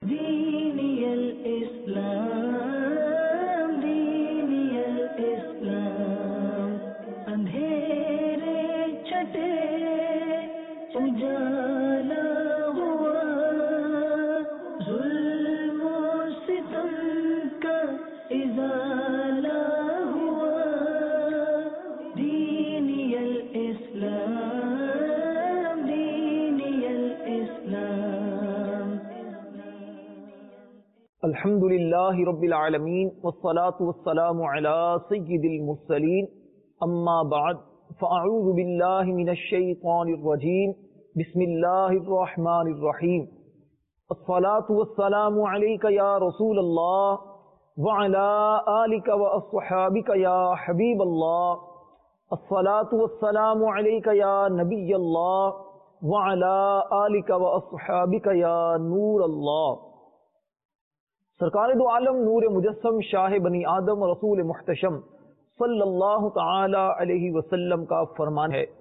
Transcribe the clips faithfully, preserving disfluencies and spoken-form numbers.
دینی الاسلام دینی الاسلام، اندھیرے چھٹے اجالا ہوا، ظلم و ستم کا ازالہ ہوا، دینی الاسلام دینی الاسلام۔ الحمد للہ رب العالمین والصلاة والسلام علی سید المرسلین، اما بعد فاعوذ باللہ من الشیطان الرجیم، بسم اللہ الرحمن الرحیم۔ الصلاة والسلام علیک یا رسول اللہ وعلی آلک واصحابک یا حبیب اللہ، الصلاة والسلام علیک یا نبی اللہ وعلی آلک واصحابک یا نور اللہ۔ سرکار دو عالم نور مجسم شاہ بنی آدم رسول محتشم صلی اللہ تعالی علیہ وسلم کا فرمان ہے،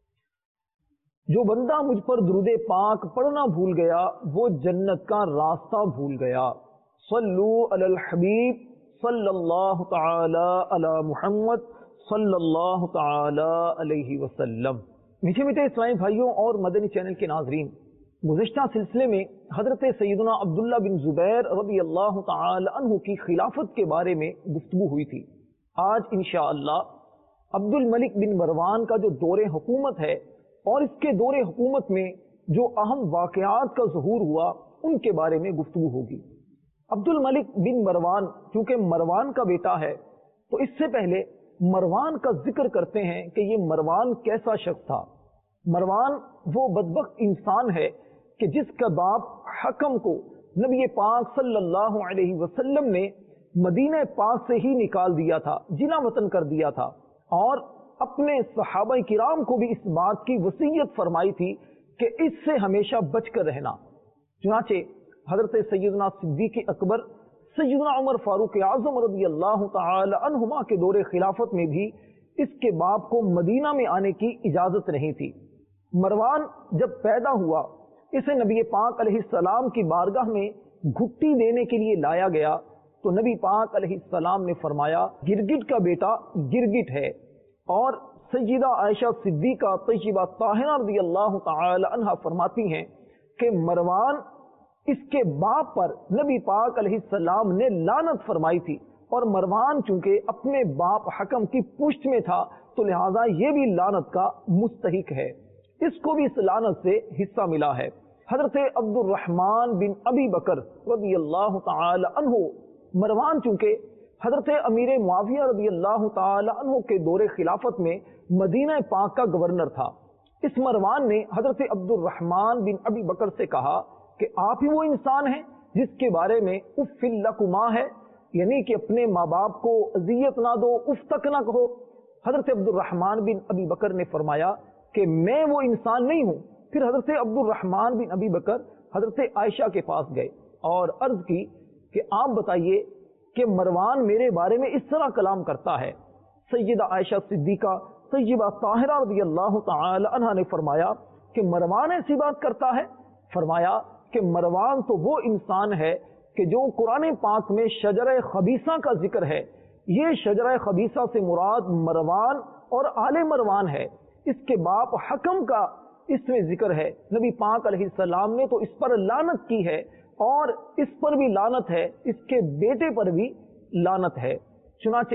جو بندہ مجھ پر درود پاک پڑھنا بھول گیا وہ جنت کا راستہ بھول گیا۔ صلو علی الحبیب صلی اللہ تعالی علی محمد صلی اللہ تعالی علیہ وسلم۔ میٹھے میٹھے اسلامی بھائیوں اور مدنی چینل کے ناظرین، گزشتہ سلسلے میں حضرت سیدنا عبداللہ بن زبیر رضی اللہ تعالی عنہ کی خلافت کے بارے میں گفتگو ہوئی تھی۔ آج انشاءاللہ عبد الملک بن مروان کا جو دور حکومت ہے اور اس کے دور حکومت میں جو اہم واقعات کا ظہور ہوا ان کے بارے میں گفتگو ہوگی۔ عبد الملک بن مروان چونکہ مروان کا بیٹا ہے تو اس سے پہلے مروان کا ذکر کرتے ہیں کہ یہ مروان کیسا شخص تھا۔ مروان وہ بدبخت انسان ہے کہ جس کا باپ حکم کو نبی پاک صلی اللہ علیہ وسلم نے مدینہ پاک سے ہی نکال دیا تھا، جلا وطن کر دیا تھا، اور اپنے صحابہ کرام کو بھی اس بات کی وصیت فرمائی تھی کہ اس سے ہمیشہ بچ کر رہنا۔ چنانچہ حضرت سیدنا صدیق اکبر، سیدنا عمر فاروق اعظم رضی اللہ تعالی عنہما کے دور خلافت میں بھی اس کے باپ کو مدینہ میں آنے کی اجازت نہیں تھی۔ مروان جب پیدا ہوا اسے نبی پاک علیہ السلام کی بارگاہ میں گھٹی دینے کے لیے لایا گیا تو نبی پاک علیہ السلام نے فرمایا گرگٹ کا بیٹا گرگٹ ہے، اور سیدہ عائشہ صدیقہ طیبہ طاہرہ رضی اللہ تعالی عنہا فرماتی ہیں کہ مروان اس کے باپ پر نبی پاک علیہ السلام نے لعنت فرمائی تھی، اور مروان چونکہ اپنے باپ حکم کی پشت میں تھا تو لہذا یہ بھی لعنت کا مستحق ہے، اس کو بھی اس لعنت سے حصہ ملا ہے۔ حضرت عبد الرحمن بن ابی بکر رضی اللہ تعالی عنہ، مروان چونکہ حضرت امیر معاویہ رضی اللہ تعالی عنہ کے دور خلافت میں مدینہ پاک کا گورنر تھا۔ اس مروان نے حضرت عبد الرحمن بن ابی بکر سے کہا کہ آپ ہی وہ انسان ہیں جس کے بارے میں اف لکما ہے، یعنی کہ اپنے ماں باپ کو اذیت نہ دو، اف تک نہ کہو۔ حضرت عبد الرحمن بن ابی بکر نے فرمایا کہ میں وہ انسان نہیں ہوں۔ پھر حضرت عبد الرحمن بن ابی بکر حضرت عائشہ کے پاس گئے اور عرض کی کہ آپ بتائیے کہ مروان میرے بارے میں اس طرح کلام کرتا ہے۔ سیدہ عائشہ صدیقہ طیبہ طاہرہ رضی اللہ تعالی عنہا نے فرمایا کہ مروان ایسی بات کرتا ہے؟ فرمایا کہ مروان تو وہ انسان ہے کہ جو قرآن پاک میں شجرہ خبیثہ کا ذکر ہے، یہ شجرہ خبیثہ سے مراد مروان اور آل مروان ہے، اس کے باپ حکم کا اس میں ذکر ہے۔ نبی پاک علیہ السلام نے تو اس پر لعنت کی ہے، اور اس پر بھی لعنت ہے، اس کے بیٹے پر بھی لعنت ہے۔ چنانچہ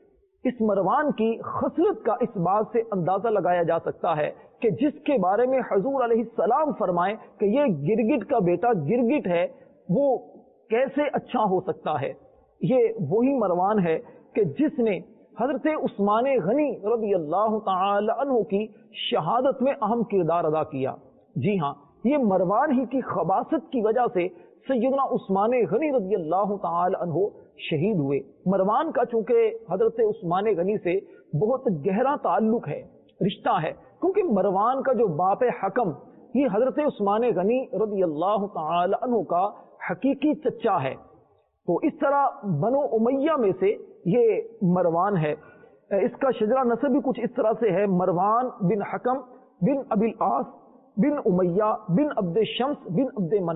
اس مروان کی خصلت کا اس بات سے اندازہ لگایا جا سکتا ہے کہ جس کے بارے میں حضور علیہ السلام فرمائیں کہ یہ گرگٹ کا بیٹا گرگٹ ہے، وہ کیسے اچھا ہو سکتا ہے؟ یہ وہی مروان ہے کہ جس نے حضرت عثمان غنی رضی اللہ تعالی عنہ کی شہادت میں اہم کردار ادا کیا۔ جی ہاں، یہ مروان ہی کی خباثت کی وجہ سے سیدنا عثمان غنی رضی اللہ تعالی عنہ شہید ہوئے۔ مروان کا چونکہ حضرت عثمان غنی سے بہت گہرا تعلق ہے، رشتہ ہے، کیونکہ مروان کا جو باپ حکم یہ حضرت عثمان غنی رضی اللہ تعالی عنہ کا حقیقی چچا ہے۔ تو اس طرح بنو امیہ میں سے یہ مروان ہے۔ اس کا شجرہ نسب بھی کچھ اس طرح سے ہے، مروان بن حکم بن ابی العاص بن امیہ بن عبد شمس بن عبد مناف۔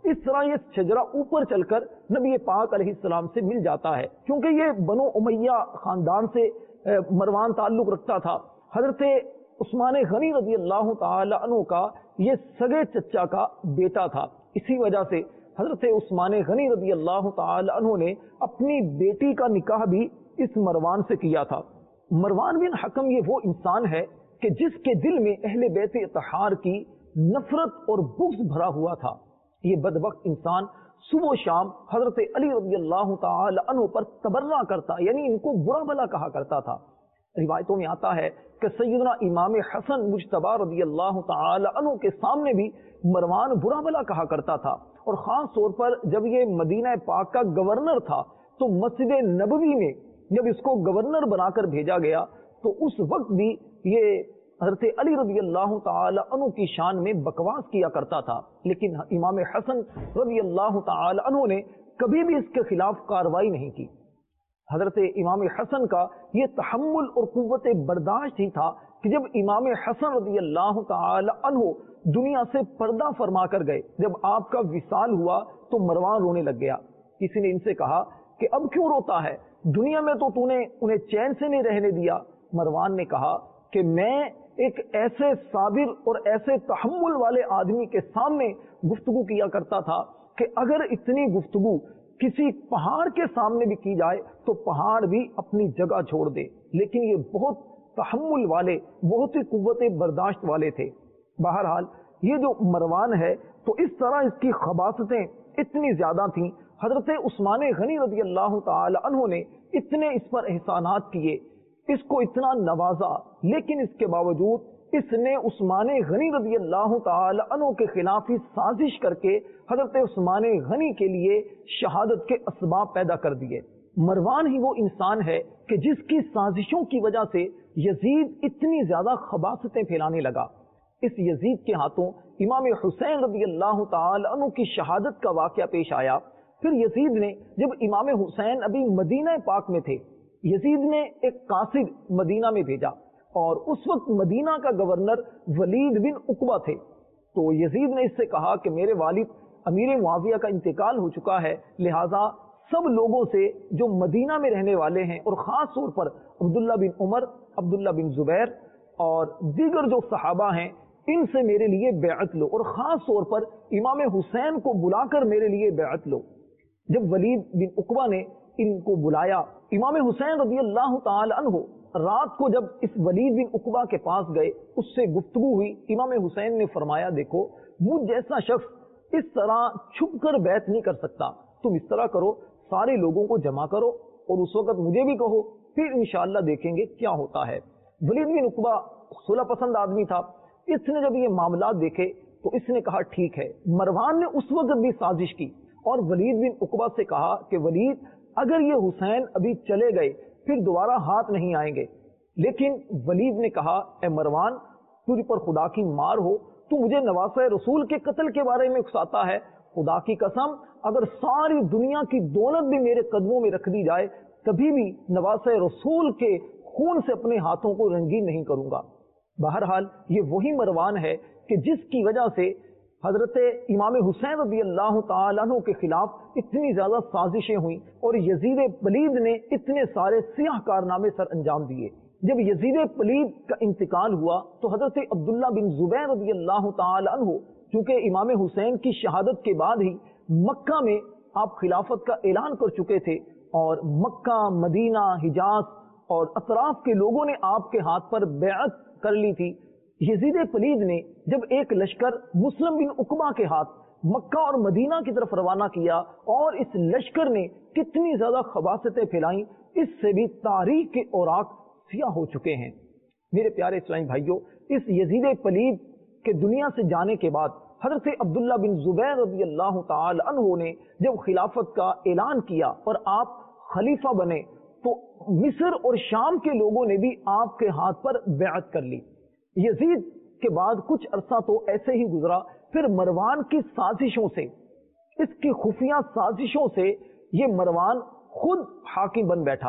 اس طرح یہ شجرہ اوپر چل کر نبی پاک علیہ السلام سے مل جاتا ہے. کیونکہ یہ بنو امیہ خاندان سے مروان تعلق رکھتا تھا. حضرت عثمان غنی رضی اللہ تعالی عنہ کا یہ سگے چچا کا بیٹا تھا. اسی وجہ سے حضرت عثمان غنی رضی اللہ تعالی عنہ نے اپنی بیٹی کا نکاح بھی اس مروان سے کیا تھا. مروان بن حکم یہ وہ انسان ہے کہ جس کے دل میں اہل بیت اطہار کی نفرت اور بغض بھرا ہوا تھا. یہ بدبخت انسان صبح و شام حضرت علی رضی اللہ تعالی عنہ پر تبرہ کرتا، یعنی ان کو برا بھلا کہا کرتا تھا. روایتوں میں آتا ہے کہ سیدنا امام حسن مجتبی رضی اللہ تعالی عنہ کے سامنے بھی مروان برا بھلا کہا کرتا تھا. اور خاص طور پر جب یہ مدینہ پاک کا گورنر تھا تو مسجد نبوی میں جب اس کو گورنر بنا کر بھیجا گیا تو اس وقت بھی یہ حضرت علی رضی اللہ تعالی عنہ کی شان میں بکواس کیا کرتا تھا. لیکن امام حسن رضی اللہ تعالی عنہ نے کبھی بھی اس کے خلاف کارروائی نہیں کی. حضرت امام حسن کا یہ تحمل اور قوت برداشت ہی تھا کہ جب امام حسن رضی اللہ تعالی عنہ دنیا سے پردہ فرما کر گئے، جب آپ کا وصال ہوا تو مروان رونے لگ گیا. کسی نے ان سے کہا کہ اب کیوں روتا ہے، دنیا میں تو تو نے انہیں چین سے نہیں رہنے دیا. مروان نے کہا کہ میں ایک ایسے صابر اور ایسے تحمل والے آدمی کے سامنے گفتگو کیا کرتا تھا کہ اگر اتنی گفتگو کسی پہاڑ کے سامنے بھی کی جائے تو پہاڑ بھی اپنی جگہ چھوڑ دے. لیکن یہ بہت تحمل والے، بہت ہی قوت برداشت والے تھے. بہرحال یہ جو مروان ہے تو اس طرح اس کی خباثتیں اتنی زیادہ تھیں. حضرت عثمان غنی رضی اللہ تعالی عنہ نے اتنے اس پر احسانات کیے، اس کو اتنا نوازا، لیکن اس کے باوجود اس نے عثمان غنی رضی اللہ تعالی عنہ کے خلاف ہی سازش کر کے حضرت عثمان غنی کے لیے شہادت کے اسباب پیدا کر دیے. مروان ہی وہ انسان ہے کہ جس کی سازشوں کی وجہ سے یزید اتنی زیادہ خباثتیں پھیلانے لگا. اس یزید کے ہاتھوں امام حسین رضی اللہ تعالی عنہ کی شہادت کا واقعہ پیش آیا. پھر یزید نے جب امام حسین ابھی مدینہ پاک میں تھے، یزید نے ایک قاصد مدینہ میں بھیجا اور اس وقت مدینہ کا گورنر ولید بن عقبہ تھے. تو یزید نے اس سے کہا کہ میرے والد امیر معاویہ کا انتقال ہو چکا ہے، لہٰذا سب لوگوں سے جو مدینہ میں رہنے والے ہیں اور خاص طور پر عبداللہ بن عمر، عبداللہ بن زبیر اور دیگر جو صحابہ ہیں ان سے میرے لیے بیعت لو، اور خاص طور پر امام حسین کو بلا کر میرے لیے بیعت لو. جب ولید بن عقبہ نے ان کو بلایا، امام حسین رضی اللہ تعالی عنہ رات کو جب اس ولید بن عقبہ کے پاس گئے، اس سے گفتگو ہوئی. امام حسین نے فرمایا دیکھو مجھ جیسا شخص اس طرح چھپ کر بیعت نہیں کر سکتا، تم اس طرح کرو سارے لوگوں کو جمع کرو اور اس وقت مجھے بھی کہو، پھر انشاءاللہ دیکھیں گے کیا ہوتا ہے. ولید بن عقبہ صلح پسند آدمی تھا. اس نے جب یہ معاملات دیکھے تو اس نے کہا ٹھیک ہے. مروان نے اس وقت بھی سازش کی اور ولید بن عقبہ سے کہا کہ ولید اگر یہ حسین ابھی چلے گئے پھر دوبارہ ہاتھ نہیں آئیں گے. لیکن ولید نے کہا اے مروان تجھ پر خدا کی مار ہو، تو مجھے نواسہ رسول کے قتل کے بارے میں اکساتا ہے. خدا کی قسم اگر ساری دنیا کی دولت بھی میرے قدموں میں رکھ دی جائے کبھی بھی نواسہ رسول کے خون سے اپنے ہاتھوں کو رنگین نہیں کروں گا. بہرحال یہ وہی مروان ہے کہ جس کی وجہ سے حضرت امام حسین رضی اللہ تعالیٰ عنہ کے خلاف اتنی زیادہ سازشیں ہوئیں اور یزید پلید نے اتنے سارے سیاہ کارنامے سر انجام دیے. جب یزید پلید کا انتقال ہوا تو حضرت عبداللہ بن زبیر رضی اللہ تعالیٰ عنہ چونکہ امام حسین کی شہادت کے بعد ہی مکہ میں آپ خلافت کا اعلان کر چکے تھے اور مکہ، مدینہ، حجاز اور اطراف کے لوگوں نے آپ کے ہاتھ پر بیعت کر لی تھی. یزید پلید نے جب ایک لشکر مسلم بن عقبہ کے ہاتھ مکہ اور مدینہ کی طرف روانہ کیا اور اس لشکر نے کتنی زیادہ خباثتیں پھیلائیں، اس سے بھی تاریخ کے اوراق سیاہ ہو چکے ہیں. میرے پیارے اسلامی بھائیوں، اس یزید پلید کے دنیا سے جانے کے بعد حضرت عبداللہ بن زبیر رضی اللہ تعالی عنہ نے جب خلافت کا اعلان کیا اور آپ خلیفہ بنے تو مصر اور شام کے لوگوں نے بھی آپ کے ہاتھ پر بیعت کر لی. یزید کے بعد کچھ عرصہ تو ایسے ہی گزرا، پھر مروان کی سازشوں سے، اس کی خفیہ سازشوں سے یہ مروان خود حاکم بن بیٹھا.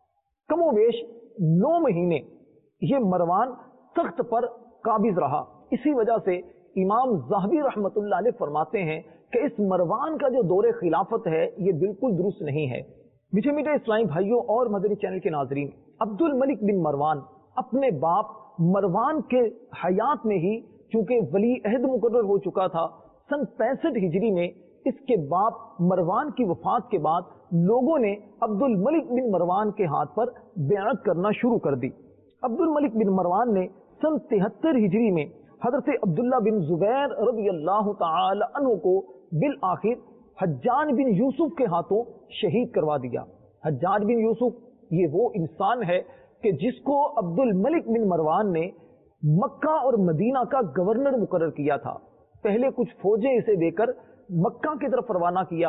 کم و بیش نو مہینے یہ مروان تخت پر قابض رہا. اسی وجہ سے امام ذہبی رحمت اللہ علیہ فرماتے ہیں کہ اس مروان کا جو دور خلافت ہے یہ بالکل درست نہیں ہے۔ میٹھے میٹھے اسلامی بھائیوں اور مدنی چینل کے ناظرین، عبد الملک بن مروان اپنے باپ مروان کے حیات میں ہی چونکہ ولی عہد مقرر ہو چکا تھا، سن پینسٹھ ہجری میں اس کے باپ مروان کی وفات کے بعد لوگوں نے عبد الملک بن مروان کے ہاتھ پر بیعت کرنا شروع کر دی۔ عبد الملک بن مروان نے سن تہتر ہجری میں حضرت عبداللہ بن زبیر رضی اللہ تعالی عنہ کو بالآخر حجاج بن یوسف کے ہاتھوں شہید کروا دیا۔ حجاج بن یوسف یہ وہ انسان ہے کہ جس کو عبد الملک بن مروان نے مکہ اور مدینہ کا گورنر مقرر کیا تھا۔ پہلے کچھ فوجیں اسے دے کر مکہ کی طرف روانہ کیا،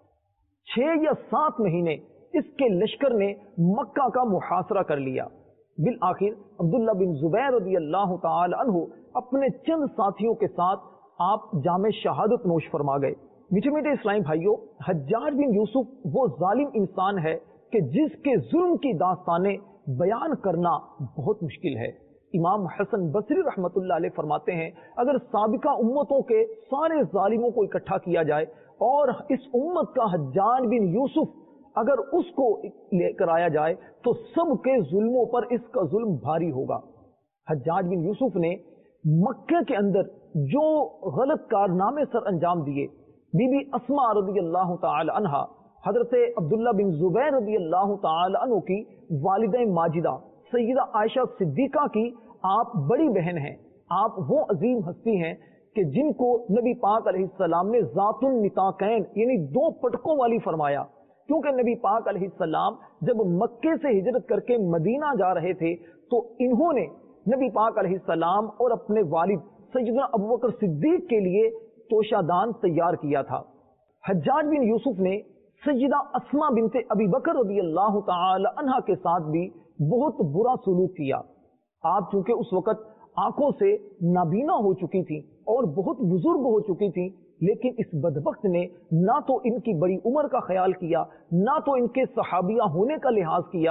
چھ یا سات مہینے اس کے لشکر نے مکہ کا محاصرہ کر لیا۔ بالآخر عبداللہ بن زبیر رضی اللہ تعالی عنہ اپنے چند ساتھیوں کے ساتھ آپ جام شہادت نوش فرما گئے۔ میٹھے میٹھے اسلامی بھائیوں، حجاج بن یوسف وہ ظالم انسان ہے کہ جس کے ظلم کی داستانیں بیان کرنا بہت مشکل ہے۔ امام حسن بصری رحمت اللہ علیہ فرماتے ہیں اگر سابقہ امتوں کے سارے ظالموں کو اکٹھا کیا جائے اور اس امت کا حجاج بن یوسف اگر اس کو لے کر آیا جائے تو سب کے ظلموں پر اس کا ظلم بھاری ہوگا۔ حجاج بن یوسف نے مکہ کے اندر جو غلط کارنامے سر انجام دیے، بی بی اسماء رضی اللہ تعالی عنہا، حضرت عبداللہ بن زبیر رضی اللہ تعالی عنہ کی والدہ ماجدہ سیدہ عائشہ صدیقہ کی آپ بڑی بہن ہیں، آپ وہ عظیم ہستی ہیں کہ جن کو نبی پاک علیہ السلام نے ذات النطاقین یعنی دو پٹکوں والی فرمایا، کیونکہ نبی پاک علیہ السلام جب مکے سے ہجرت کر کے مدینہ جا رہے تھے تو انہوں نے نبی پاک علیہ السلام اور اپنے والد سیدنا ابوبکر صدیق کے لیے توشہ دان تیار کیا تھا۔ حجاج بن یوسف نے سیدہ اسماء بنت ابی بکر رضی اللہ تعالی عنہ کے ساتھ بھی بہت برا سلوک کیا۔ آپ چونکہ اس وقت آنکھوں سے نابینا ہو چکی تھی اور بہت بزرگ ہو چکی تھی، لیکن اس بدبخت نے نہ تو ان کی بڑی عمر کا خیال کیا، نہ تو ان کے صحابیہ ہونے کا لحاظ کیا،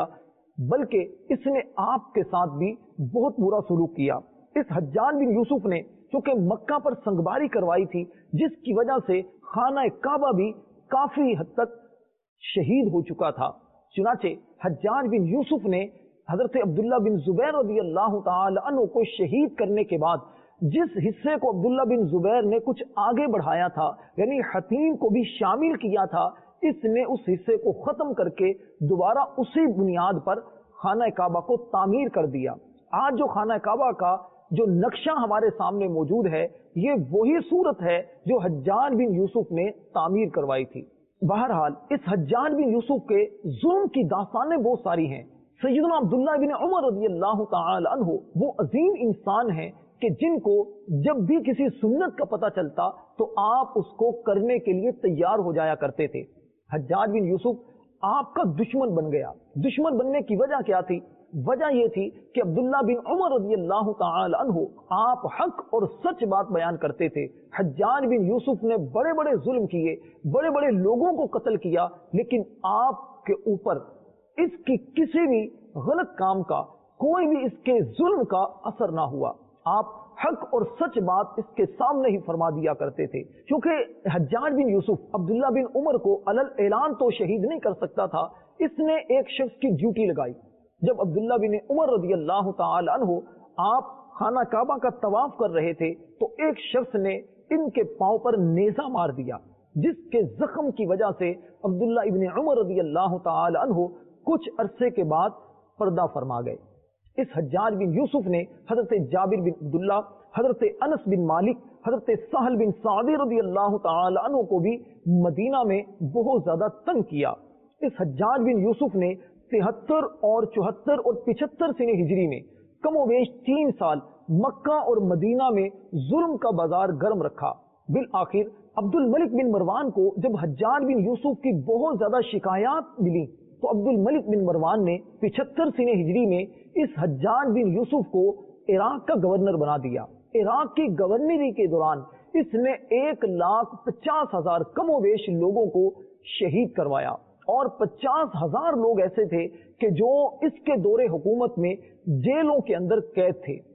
بلکہ اس نے آپ کے ساتھ بھی بہت برا سلوک کیا۔ اس حجاج بن یوسف نے چونکہ مکہ پر سنگباری کروائی تھی، جس کی وجہ سے خانہ کعبہ بھی کافی حد تک شہید ہو چکا تھا۔ چنانچہ حجاج بن یوسف نے حضرت عبداللہ بن زبیر رضی اللہ تعالی عنہ کو شہید کرنے کے بعد جس حصے کو عبداللہ بن زبیر نے کچھ آگے بڑھایا تھا، یعنی حتیم کو بھی شامل کیا تھا، اس نے اس حصے کو ختم کر کے دوبارہ اسی بنیاد پر خانہ کعبہ کو تعمیر کر دیا۔ آج جو خانہ کعبہ کا جو نقشہ ہمارے سامنے موجود ہے، یہ وہی صورت ہے جو حجاج بن یوسف نے تعمیر کروائی تھی۔ بہرحال اس حجاج بن یوسف کے ظلم کی داستانیں بہت ساری ہیں۔ سیدنا عبداللہ بن عمر رضی اللہ تعالی عنہ وہ عظیم انسان ہیں کہ جن کو جب بھی کسی سنت کا پتہ چلتا تو آپ اس کو کرنے کے لیے تیار ہو جایا کرتے تھے۔ حجاج بن یوسف آپ کا دشمن بن گیا۔ دشمن بننے کی وجہ کیا تھی؟ وجہ یہ تھی کہ عبداللہ بن عمر رضی اللہ تعالی عنہ آپ حق اور سچ بات بیان کرتے تھے۔ حجاج بن یوسف نے بڑے بڑے ظلم کیے، بڑے بڑے لوگوں کو قتل کیا، لیکن آپ کے اوپر اس کی کسی بھی غلط کام کا، کوئی بھی اس کے ظلم کا اثر نہ ہوا۔ آپ حق اور سچ بات اس کے سامنے ہی فرما دیا کرتے تھے۔ کیونکہ حجاج بن یوسف عبداللہ بن عمر کو علل اعلان تو شہید نہیں کر سکتا تھا، اس نے ایک شخص کی ڈیوٹی لگائی۔ جب عبداللہ بن عمر رضی اللہ تعالی عنہ آپ خانہ کعبہ کا طواف کر رہے تھے تو ایک شخص نے ان کے پاؤں پر نیزہ مار دیا، جس کے زخم کی وجہ سے عبداللہ ابن عمر رضی اللہ تعالی عنہ کچھ عرصے کے بعد پردہ فرما گئے۔ اس حجاج بن یوسف نے حضرت جابر بن عبداللہ، حضرت انس بن مالک، حضرت سہل بن سعد رضی اللہ تعالی عنہ کو بھی مدینہ میں بہت زیادہ تنگ کیا۔ اس حجاج بن یوسف نے تہتر اور چوہتر اور پچہتر سنہ ہجری میں کم و بیش تین سال مکہ اور مدینہ میں ظلم کا بازار گرم رکھا۔ بالآخر عبد الملک بن مروان کو جب حجاج بن یوسف کی بہت زیادہ شکایات ملی تو عبد الملک بن مروان نے پچہتر سنہ ہجری میں اس حجاج بن یوسف کو عراق کا گورنر بنا دیا۔ عراق کی گورنری کے دوران اس نے ایک لاکھ پچاس ہزار کم و بیش لوگوں کو شہید کروایا، اور پچاس ہزار لوگ ایسے تھے کہ جو اس کے دور حکومت میں جیلوں کے اندر قید تھے۔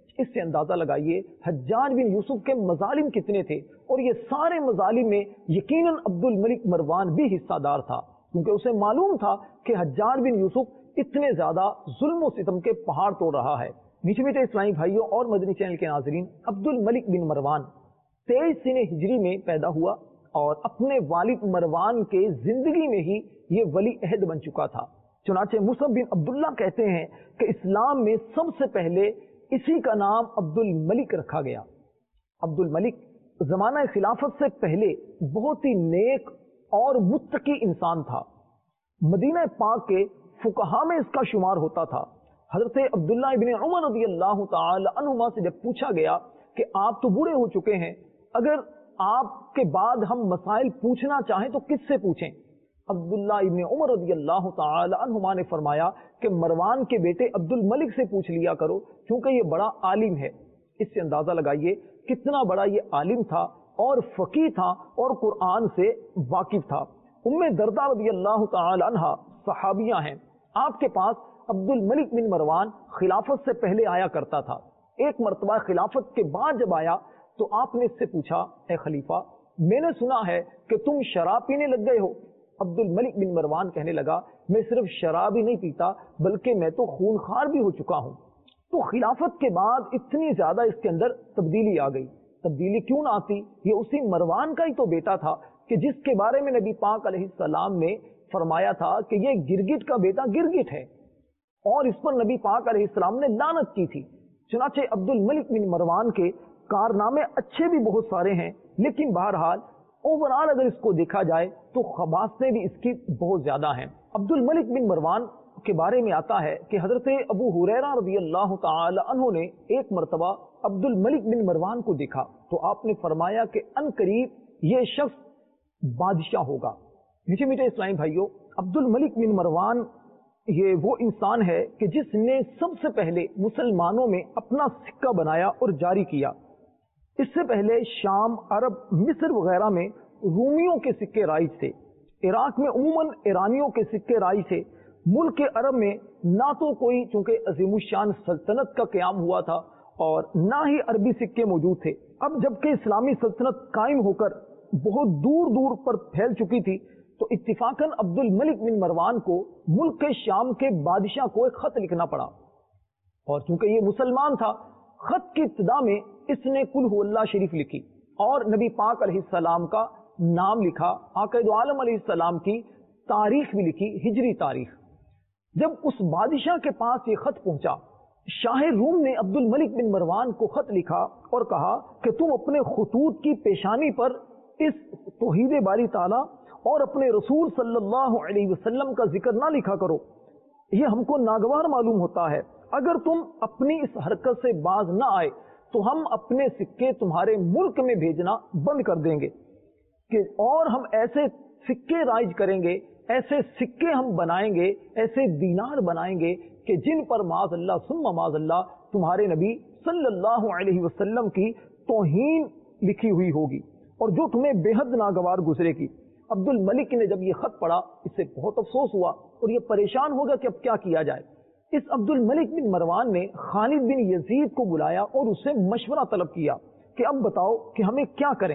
اس سے اندازہ لگائیے حجاج بن یوسف کے مظالم کتنے تھے، اور یہ سارے مظالم میں یقیناً عبد الملک مروان بھی حصہ دار تھا، کیونکہ اسے معلوم تھا کہ حجاج بن یوسف اتنے زیادہ ظلم و ستم کے پہاڑ توڑ رہا ہے۔ میٹھے میٹھے اسلامی بھائیوں اور مدنی چینل کے ناظرین، عبد الملک بن مروان تیئیس سن ہجری میں پیدا ہوا اور اپنے والد مروان کے زندگی میں ہی یہ ولی عہد بن چکا تھا۔ چنانچہ مصعب بن عبداللہ کہتے ہیں کہ اسلام میں سب سے پہلے اسی کا نام عبد الملک رکھا گیا۔ عبد الملک زمانہ خلافت سے پہلے بہت ہی نیک اور متقی انسان تھا۔ مدینہ پاک کے فقہا میں اس کا شمار ہوتا تھا۔ حضرت عبداللہ ابن عمر رضی اللہ تعالی عنہما سے جب پوچھا گیا کہ آپ تو بوڑھے ہو چکے ہیں، اگر آپ کے بعد ہم مسائل پوچھنا چاہیں تو کس سے پوچھیں؟ عبداللہ ابن عمر رضی اللہ تعالی عنہما نے فرمایا کہ مروان کے بیٹے عبد الملک سے پوچھ لیا کرو، کیونکہ یہ بڑا عالم ہے۔ اس سے اندازہ لگائیے کتنا بڑا یہ عالم تھا اور فقیہ تھا اور قرآن سے واقف تھا۔ ام دردہ رضی اللہ تعالی عنہا صحابیہ ہیں، آپ کے پاس عبد الملک بن مروان خلافت سے پہلے آیا کرتا تھا۔ ایک مرتبہ خلافت کے بعد جب آیا تو آپ نے اس سے پوچھا، اے خلیفہ میں نے سنا ہے کہ تم شراب پینے لگ گئے ہو۔ عبد الملک بن مروان کہنے لگا، میں صرف شراب ہی نہیں پیتا بلکہ میں تو خونخوار بھی ہو چکا ہوں۔ تو خلافت کے بعد اتنی زیادہ اس کے اندر تبدیلی آ گئی۔ تبدیلی کیوں نہ آتی؟ یہ اسی مروان کا ہی تو بیٹا تھا کہ جس کے بارے میں نبی پاک علیہ السلام نے فرمایا تھا کہ یہ گرگٹ کا بیٹا گرگٹ ہے، اور اس پر نبی پاک علیہ السلام نے لعنت کی تھی۔ چنانچہ عبد الملک بن مروان کے کارنامے اچھے بھی بہت سارے ہیں، لیکن بہرحال اوورآل اگر اس کو دیکھا جائے تو خباثتیں بھی اس کی بہت زیادہ ہیں۔ عبد الملک بن مروان کے بارے میں آتا ہے کہ حضرت ابو ہریرہ رضی اللہ تعالی عنہ نے ایک مرتبہ عبد الملک بن مروان کو دیکھا تو آپ نے فرمایا کہ ان قریب یہ شخص بادشاہ ہوگا۔ میٹھے میٹھے اسلامی بھائیوں، عبد الملک بن مروان یہ وہ انسان ہے کہ جس نے سب سے پہلے مسلمانوں میں اپنا سکہ بنایا اور جاری کیا۔ اس سے پہلے شام، عرب، مصر وغیرہ میں رومیوں کے سکے رائج تھے، عراق میں عموماً ایرانیوں کے سکے رائج تھے، ملک عرب میں نہ تو کوئی چونکہ عظیم الشان سلطنت کا قیام ہوا تھا اور نہ ہی عربی سکے موجود تھے۔ اب جبکہ اسلامی سلطنت قائم ہو کر بہت دور دور پر پھیل چکی تھی تو اتفاقاً عبد الملک بن مروان کو ملک کے شام کے بادشاہ کو ایک خط لکھنا پڑا، اور چونکہ یہ مسلمان تھا، خط کی ابتدا میں اس نے قل هو اللہ شریف لکھی اور نبی پاک علیہ السلام کا نام لکھا، آقا دو عالم علیہ السلام کی تاریخ بھی لکھی، ہجری تاریخ۔ جب اس بادشاہ کے پاس یہ خط پہنچا، شاہ روم نے عبد الملک بن مروان کو خط لکھا اور کہا کہ تم اپنے خطوط کی پیشانی پر اس توحید باری تعالیٰ اور اپنے رسول صلی اللہ علیہ وسلم کا ذکر نہ لکھا کرو، یہ ہم کو ناگوار معلوم ہوتا ہے۔ اگر تم اپنی اس حرکت سے باز نہ آئے تو ہم اپنے سکے تمہارے ملک میں بھیجنا بند کر دیں گے، کہ اور ہم ایسے سکے رائج کریں گے، ایسے سکے ہم بنائیں گے، ایسے دینار بنائیں گے کہ جن پر معاذ اللہ ثم معاذ اللہ تمہارے نبی صلی اللہ علیہ وسلم کی توہین لکھی ہوئی ہوگی اور جو تمہیں بے حد ناگوار گزرے گی۔ عبد الملک نے جب یہ خط پڑھا اس سے بہت افسوس ہوا اور یہ پریشان ہو گیا کہ اب کیا کیا جائے۔ اس عبد الملک بن مروان نے خالد بن یزید کو بلایا اور اس سے مشورہ طلب کیا کہ اب بتاؤ کہ ہمیں کیا کریں۔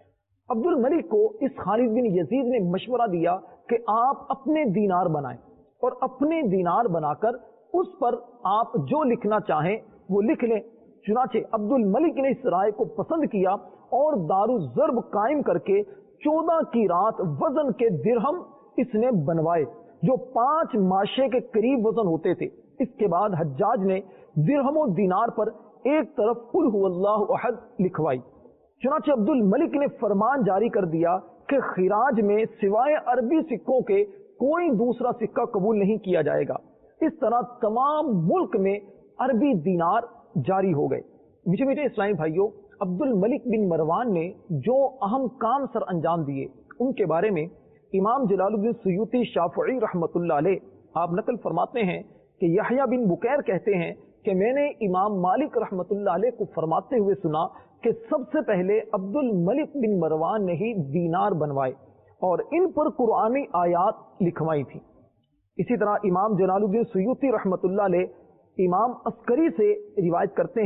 عبد الملک کو اس خالد بن یزید نے مشورہ دیا کہ آپ اپنے دینار بنائیں اور اپنے دینار بنا کر اس پر آپ جو لکھنا چاہیں وہ لکھ لیں۔ چنانچہ عبد الملک نے اس رائے کو پسند کیا اور دار الضرب قائم کر کے چودہ کی رات وزن کے درہم اس نے بنوائے جو پانچ ماشے کے قریب وزن ہوتے تھے۔ اس کے بعد حجاج نے درہم و دینار پر ایک طرف قل هو اللہ احد لکھوائی۔ چنانچہ عبد الملک نے فرمان جاری کر دیا کہ خراج میں سوائے عربی سکوں کے کوئی دوسرا سکہ قبول نہیں کیا جائے گا۔ اس طرح تمام ملک میں عربی دینار جاری ہو گئے۔ میٹھے میٹھے اسلامی بھائیوں، عبد الملک بن مروان نے جو اہم کام سر انجام دیے ان کے بارے میں امام جلال الدین سیوطی شافعی رحمت اللہ علیہ آپ نقل فرماتے ہیں کہ یحییٰ بن بکیر کہتے ہیں کہ میں نے امام مالک رحمت اللہ علیہ کو فرماتے ہوئے سنا کہ سب سے پہلے عبد الملک بن مروان نے ہی دینار بنوائے اور ان پر قرآنی آیات لکھوائی تھی۔ اسی طرح امام جلال الدین سیوطی رحمت اللہ علیہ امام عسکری سے روایت کرتے ہیں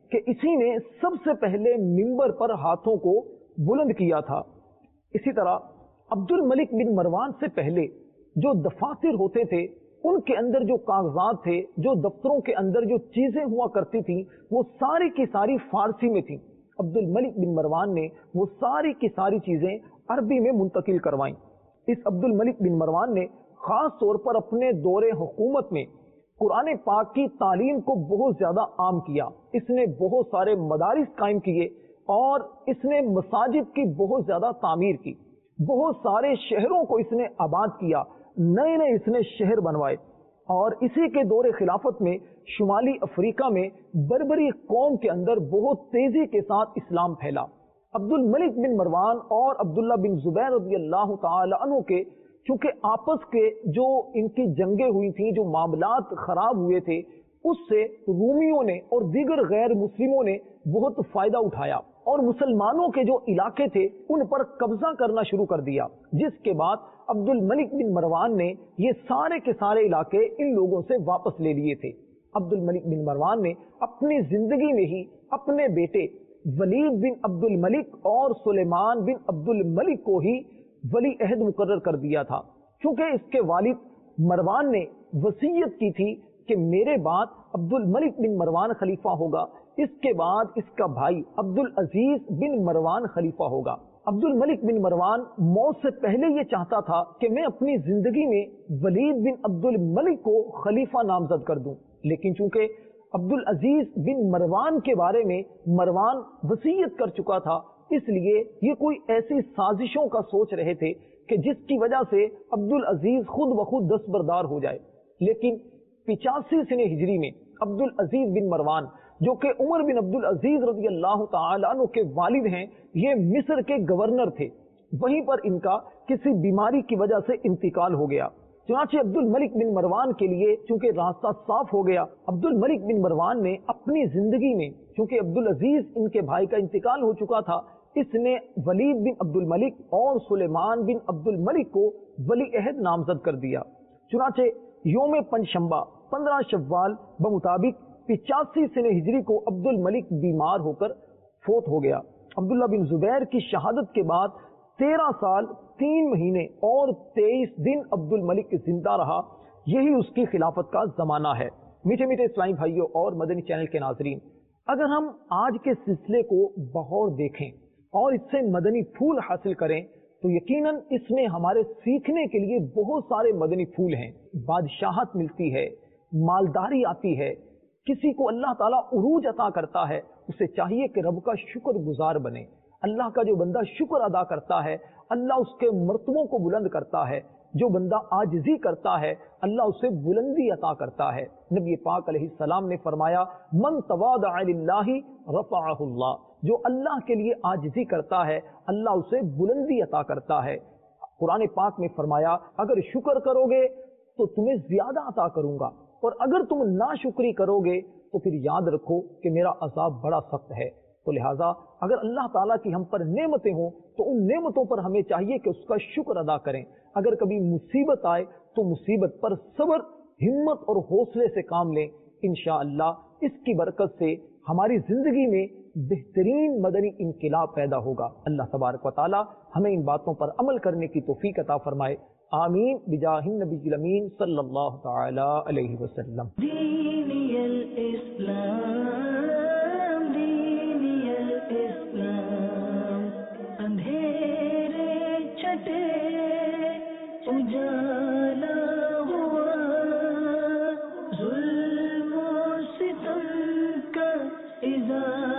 کہ اسی نے سب سے پہلے منبر پر ہاتھوں کو بلند کیا تھا۔ اسی طرح عبد الملک بن مروان سے پہلے جو دفاتر ہوتے تھے، ان کے اندر جو کاغذات تھے، جو دفتروں کے اندر جو چیزیں ہوا کرتی تھیں، وہ ساری کی ساری فارسی میں تھیں۔ عبد الملک بن مروان نے وہ ساری کی ساری چیزیں عربی میں منتقل کروائیں۔ اس عبد الملک بن مروان نے خاص طور پر اپنے دور حکومت میں قرآن پاک کی تعلیم کو بہت زیادہ عام کیا۔ اس نے بہت سارے مدارس قائم کیے اور اس نے مساجد کی بہت زیادہ تعمیر کی، بہت سارے شہروں کو اس نے آباد کیا، نئے نئے اس نے شہر بنوائے۔ اور اسی کے دور خلافت میں شمالی افریقہ میں بربری قوم کے اندر بہت تیزی کے ساتھ اسلام پھیلا۔ عبد الملک بن مروان اور عبداللہ بن زبیر رضی اللہ تعالی عنہ کے چونکہ آپس کے جو ان کی جنگیں ہوئی تھیں، جو معاملات خراب ہوئے تھے، اس سے رومیوں نے اور دیگر غیر مسلموں نے بہت فائدہ اٹھایا اور مسلمانوں کے جو علاقے تھے ان پر قبضہ کرنا شروع کر دیا، جس کے بعد عبد الملک بن مروان نے یہ سارے کے سارے علاقے ان لوگوں سے واپس لے لیے تھے۔ عبد الملک بن مروان نے اپنی زندگی میں ہی اپنے بیٹے ولید بن عبد الملک اور سلیمان بن عبد الملک کو ہی ولی عہد مقرر کر دیا تھا، کیونکہ اس کے والد مروان نے وصیت کی تھی کہ میرے بعد عبد الملک بن مروان خلیفہ ہوگا، اس کے بعد اس کا بھائی عبد العزیز بن مروان خلیفہ ہوگا۔ عبد الملک بن مروان موت سے پہلے یہ چاہتا تھا کہ میں اپنی زندگی میں ولید بن عبد الملک کو خلیفہ نامزد کر دوں، لیکن چونکہ عبد العزیز بن مروان کے بارے میں مروان وصیت کر چکا تھا، اس لیے یہ کوئی ایسی سازشوں کا سوچ رہے تھے کہ جس کی وجہ سے عبد العزیز خود بخود دستبردار ہو جائے۔ لیکن پچاسی سنہ ہجری میں عبد العزیز بن مروان جو کہ عمر بن عبد العزیز رضی اللہ تعالی عنہ کے والد ہیں، یہ مصر کے گورنر تھے، وہیں پر ان کا کسی بیماری کی وجہ سے انتقال ہو گیا۔ چنانچہ عبد الملک بن مروان کے لیے چونکہ راستہ صاف ہو گیا، عبد الملک بن مروان نے اپنی زندگی میں چونکہ عبد العزیز ان کے بھائی کا انتقال ہو چکا تھا، اس نے ولید بن عبد الملک اور سلیمان بن عبد الملک کو ولی عہد نامزد کر دیا۔ چنانچہ یوم پنجشنبہ پندرہ شوال بمطابق پچاسی سنہ ہجری کو عبد الملک بیمار ہو کر فوت ہو گیا۔ عبداللہ بن زبیر کی شہادت کے بعد تیرہ سال تین مہینے اور تیئیس دن عبد الملک زندہ رہا، یہی اس کی خلافت کا زمانہ ہے۔ میٹھے میٹھے اسلامی بھائیوں اور مدنی چینل کے ناظرین، اگر ہم آج کے سلسلے کو بغور دیکھیں اور اس سے مدنی پھول حاصل کریں تو یقیناً اس میں ہمارے سیکھنے کے لیے بہت سارے مدنی پھول ہیں۔ بادشاہت ملتی ہے، مالداری آتی ہے، کسی کو اللہ تعالیٰ عروج عطا کرتا ہے، اسے چاہیے کہ رب کا شکر گزار بنے۔ اللہ کا جو بندہ شکر ادا کرتا ہے، اللہ اس کے مرتبوں کو بلند کرتا ہے، جو بندہ عاجزی کرتا ہے اللہ اسے بلندی عطا کرتا ہے۔ نبی پاک علیہ السلام نے فرمایا من تواضع للہ رفعہ اللہ، جو اللہ کے لیے عاجزی کرتا ہے اللہ اسے بلندی عطا کرتا ہے۔ قرآن پاک میں فرمایا اگر شکر کرو گے تو تمہیں زیادہ عطا کروں گا، اور اگر تم ناشکری کرو گے تو پھر یاد رکھو کہ میرا عذاب بڑا سخت ہے۔ تو لہٰذا اگر اللہ تعالیٰ کی ہم پر نعمتیں ہوں تو ان نعمتوں پر ہمیں چاہیے کہ اس کا شکر ادا کریں۔ اگر کبھی مصیبت آئے تو مصیبت پر صبر، ہمت اور حوصلے سے کام لیں، انشاءاللہ اس کی برکت سے ہماری زندگی میں بہترین مدنی انقلاب پیدا ہوگا۔ اللہ تبارک و تعالی ہمیں ان باتوں پر عمل کرنے کی توفیق عطا فرمائے، آمین بجاہ النبی الامین صلی اللہ تعالی علیہ وسلم۔ دینی الاسلام، دینی الاسلام، اندھیرے چھٹے اجالا ہوا، ظلم و ستم کا ازالہ